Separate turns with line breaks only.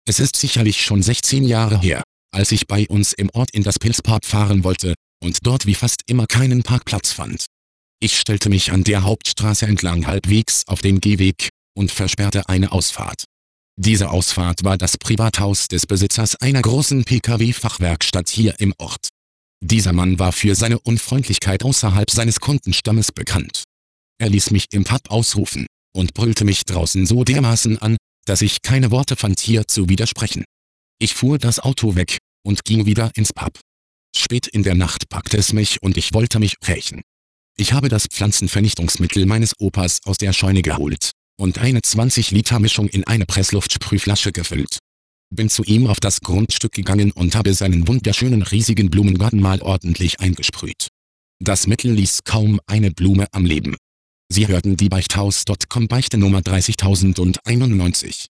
Es ist sicherlich schon 16 Jahre her, als ich bei uns im Ort in das Pilzpark fahren wollte und dort wie fast immer keinen Parkplatz fand. Ich stellte mich an der Hauptstraße entlang halbwegs auf den Gehweg und versperrte eine Ausfahrt. Diese Ausfahrt war das Privathaus des Besitzers einer großen Pkw-Fachwerkstatt hier im Ort. Dieser Mann war für seine Unfreundlichkeit außerhalb seines Kundenstammes bekannt. Er ließ mich im Pub ausrufen und brüllte mich draußen so dermaßen an, dass ich keine Worte fand, hier zu widersprechen. Ich fuhr das Auto weg und ging wieder ins Pub. Spät in der Nacht packte es mich und ich wollte mich rächen. Ich habe das Pflanzenvernichtungsmittel meines Opas aus der Scheune geholt und eine 20-Liter-Mischung in eine Pressluftsprühflasche gefüllt. Bin zu ihm auf das Grundstück gegangen und habe seinen wunderschönen riesigen Blumengarten mal ordentlich eingesprüht. Das Mittel ließ kaum eine Blume am Leben. Sie hörten die Beichthaus.com Beichte Nummer 30091.